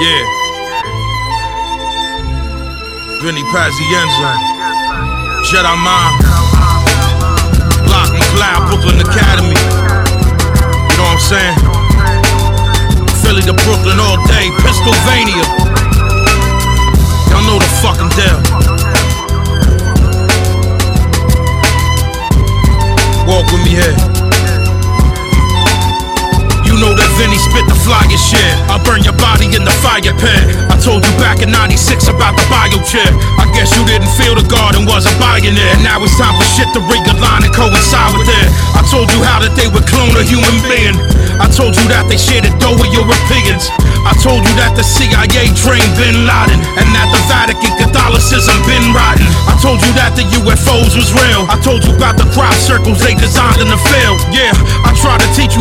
Yeah. Vinny Pazienza, Jedi Mind, Block McLeod, Brooklyn Academy. You know what I'm saying? Philly to Brooklyn all day, Pennsylvania. Y'all know the fucking deal. Walk with me here. You know that Vinny spit the flyest shit. I'll burn your body in the fire pit. I told you back in 96 about the biochip. I guess you didn't feel the God and wasn't buying it. And now it's time for shit to realign and coincide with it. I told you how that they would clone a human being. I told you that they shared a dough with Europeans. I told you that the CIA trained Bin Laden, and that the Vatican Catholicism been rotten. I told you that the UFOs was real. I told you about the crop circles they designed in the field. Yeah, I tried to teach you